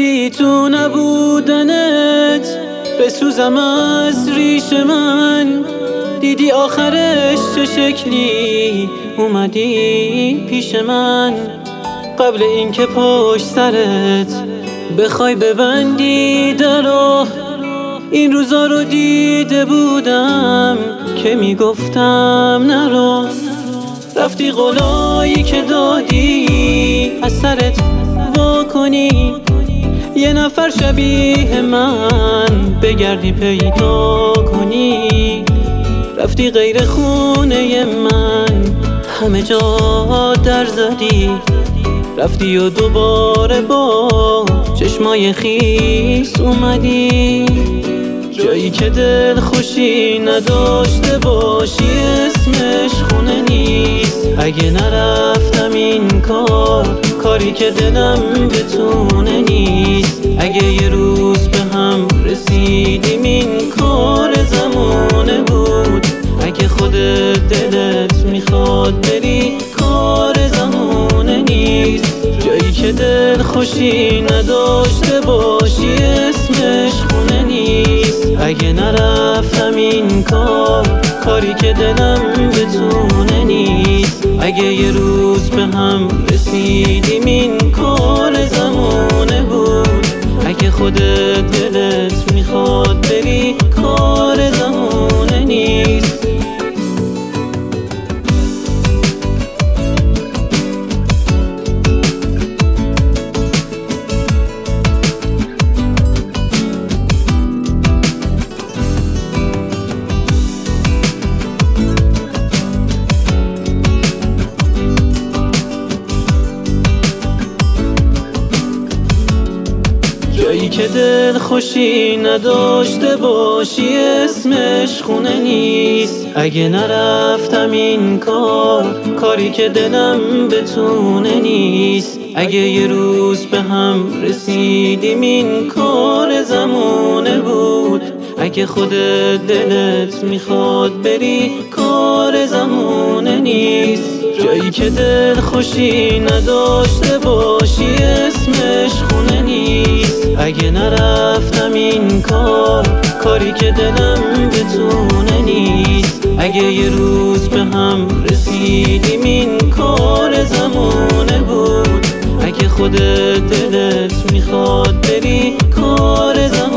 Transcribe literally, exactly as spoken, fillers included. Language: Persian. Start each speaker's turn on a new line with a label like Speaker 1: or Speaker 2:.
Speaker 1: رفتی تو نبودنت بسوزم از ریش من، دیدی آخرش چه شکلی اومدی پیش من. قبل اینکه پشت سرت بخوای ببندی درو، این روزا رو دیده بودم که میگفتم نرو. رفتی قولایی که دادی از سرت وا کنی، یه نفر شبیه من بگردی پیدا کنی. رفتی غیر خونه من همه جا در زدی، رفتی و دوباره با چشمای خیس اومدی. جایی که دل خوشی نداشته باشی اسمش خونه نیست. اگه نرفتم این کار، کاری که دلم بتونه نیست. اگه یه روز به هم رسیدیم این کار زمانه بود. اگه خودت دلت میخواد بری کار زمانه نیست. جایی که دل خوشی نداشته باشی اسمش خونه نیست. اگه نرفتم این کار، کاری که دلم بتونه نیست. اگه یه روز به هم رسیدیم این کار زمانه بود. اگه خودت دلت میخواد بری کار زمانه نیست. جایی که دل خوشی نداشته باشی اسمش خونه نیست. اگه نرفتم این کار، کاری که دلم بتونه نیست. اگه یه روز به هم رسیدیم این کار زمانه بود. اگه خودت دلت میخواد بری کار زمانه نیست. جایی که دل خوشی نداشته باشی اسمش خونه نیست. اگه نرفتم این کار، کاری که دلم بتونه نیست. اگه یه روز به هم رسیدیم این کار زمانه بود. اگه خودت دلت میخواد بری کار زمانه